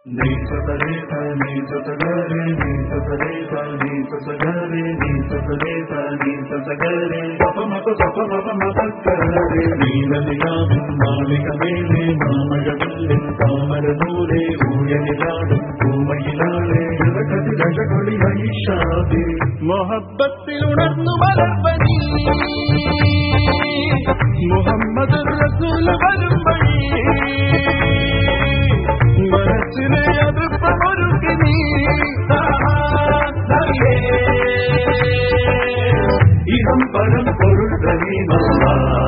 മൊഹബത്തിലുണർന്നു വളർവഴി മുഹമ്മദ് റസൂൽ വരും വഴി മനസ്സിലെ അടുപ്പമൊരുക്കി നീ ഇഹം പരം പൊരുൾ റഹീമല്ല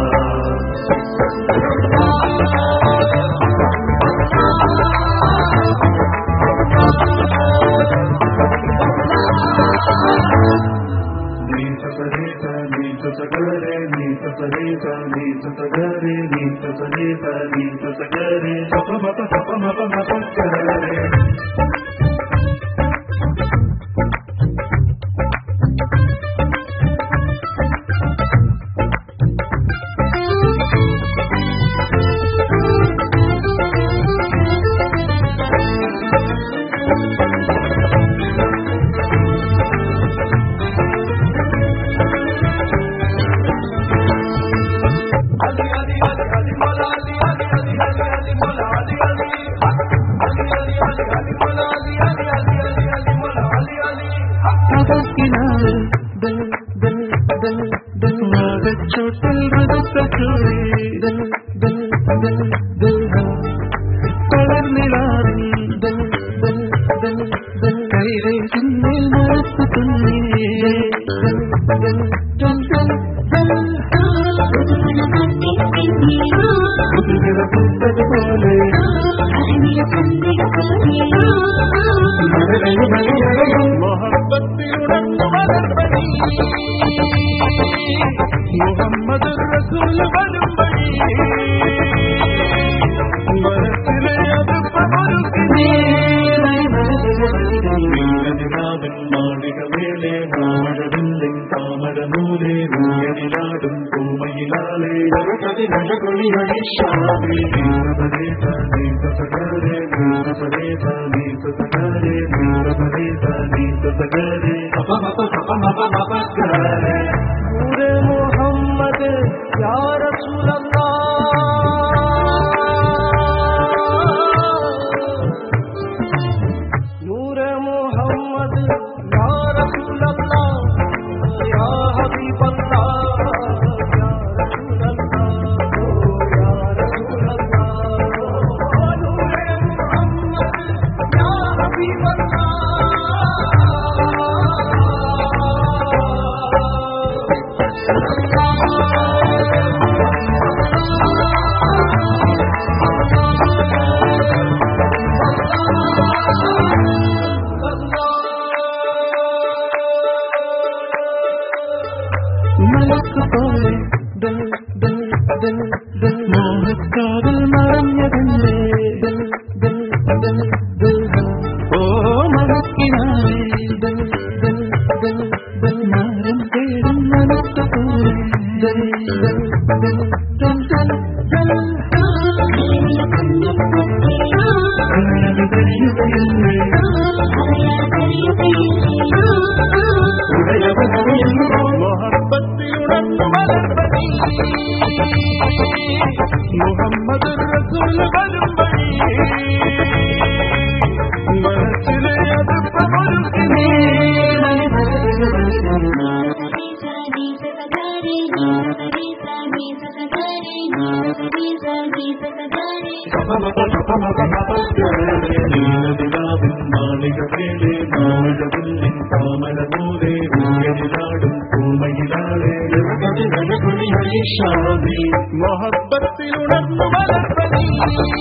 മുഹമ്മദ് റസൂൽ വരും വഴി മനസ്സിലെ അടുപ്പമൊരുക്കി നീ മാളികമേലെ മാഴവില്ലിൻ താമരനൂലെ ൂയനിലാടും പൂമയിലാളെ കൊളി ഹരിഷാവേ നൂറെ മുഹമ്മദ് യാ റസൂലല്ലാഹ് നൂറെ മുഹമ്മദ് യാ റസൂലല്ലാഹ് യാ ഹബീബല്ലാഹ് യാ റസൂലല്ലാഹ് നൂറെ മുഹമ്മദ് യാ ഹബീബല്ലാഹ് മോഹക്കാവിൽ മറഞ്ഞതല്ലേ ഓ മനക്കിനാവേ മാരം തേടും മനസ്സ് മൊഹബത്തിലുണർന്നു വളർവഴി മുഹമ്മദ് റസൂൽ വരും വഴി മനസ്സിലെ അടുപ്പമൊരുക്കി നീ മാളികമേലെ മാഴവില്ലിൻ താമരനൂലെ ൂയനിലാടും പൂമയിലാളെ കൊളി ഹരിഷാവേ മൊഹബത്തിലുണർന്നു വളർവഴി